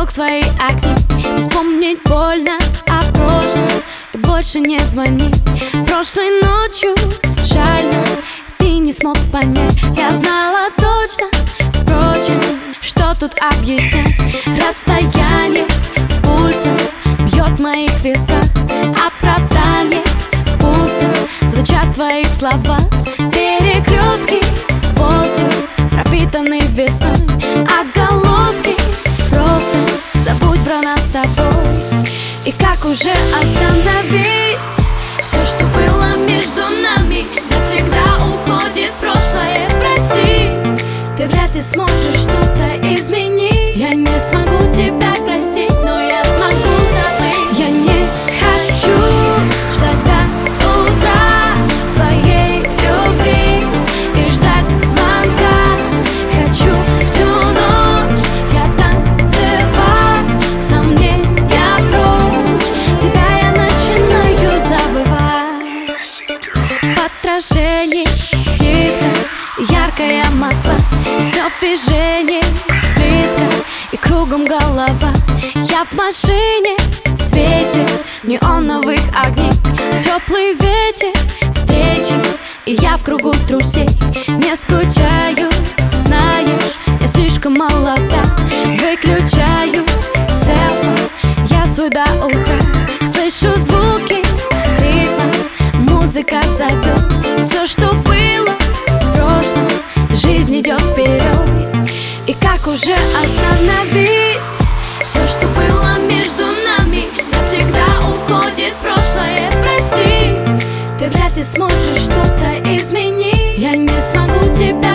зажег свои огни. Вспомнить больно о прошлом и больше не звонить. Прошлой ночью жаль, ты не смог понять. Я знала точно, впрочем, что тут объяснять. Расстояние пульсом бьет в моих висках. Оправдание пусто звучат в твоих словах. Перекрестки, воздух пропитанный весной. Отголоски, просто забудь про нас с тобой. И как уже остановить все, что было между нами? Навсегда уходит прошлое, прости. Ты вряд ли сможешь что-то изменить. Я не смогу тебя простить, но я смогу забыть. Я не хочу ждать до утра твоей любви и ждать звонка. Хочу всю ночь я танцевать, сомнения прочь. Тебя я начинаю забывать. В отражении диска яркая Москва, все в движении, близко и кругом голова. Я в машине, в свете неоновых огней. Теплый ветер, встречи, и я в кругу друзей. Не скучаю, знаешь, я слишком молода. Выключаю селфон, я свой до утра. Слышу звуки ритма, музыка зовет. Все, что было в прошлом, жизнь идет вперед. И как уже остановить все, что было между нами? Навсегда уходит прошлое, прости. Ты вряд ли сможешь что-то изменить. Я не смогу тебя